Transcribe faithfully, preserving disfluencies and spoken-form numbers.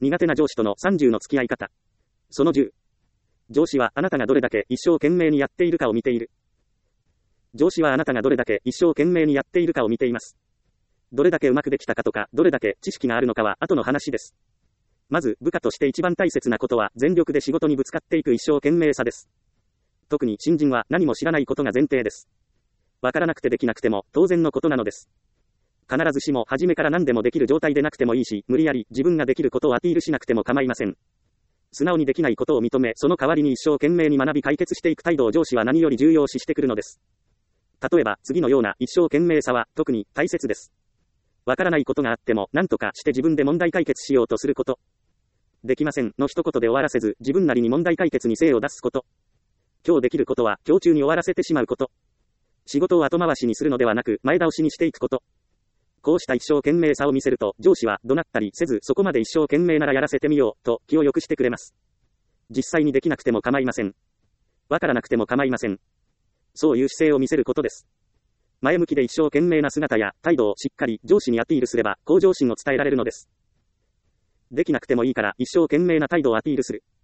苦手な上司とのさんじゅうの付き合い方。そのじゅう。上司はあなたがどれだけ一生懸命にやっているかを見ている。上司はあなたがどれだけ一生懸命にやっているかを見ています。どれだけうまくできたかとか、どれだけ知識があるのかは後の話です。まず、部下として一番大切なことは、全力で仕事にぶつかっていく一生懸命さです。特に新人は何も知らないことが前提です。わからなくてできなくても当然のことなのです。必ずしも初めから何でもできる状態でなくてもいいし、無理やり自分ができることをアピールしなくても構いません。素直にできないことを認め、その代わりに一生懸命に学び解決していく態度を上司は何より重要視してくるのです。例えば、次のような一生懸命さは特に大切です。わからないことがあっても、何とかして自分で問題解決しようとすること。できませんの一言で終わらせず、自分なりに問題解決に精を出すこと。今日できることは今日中に終わらせてしまうこと。仕事を後回しにするのではなく、前倒しにしていくこと。こうした一生懸命さを見せると、上司は怒鳴ったりせず、そこまで一生懸命ならやらせてみよう、と気を良くしてくれます。実際にできなくても構いません。わからなくても構いません。そういう姿勢を見せることです。前向きで一生懸命な姿や態度をしっかり上司にアピールすれば、向上心を伝えられるのです。できなくてもいいから一生懸命な態度をアピールする。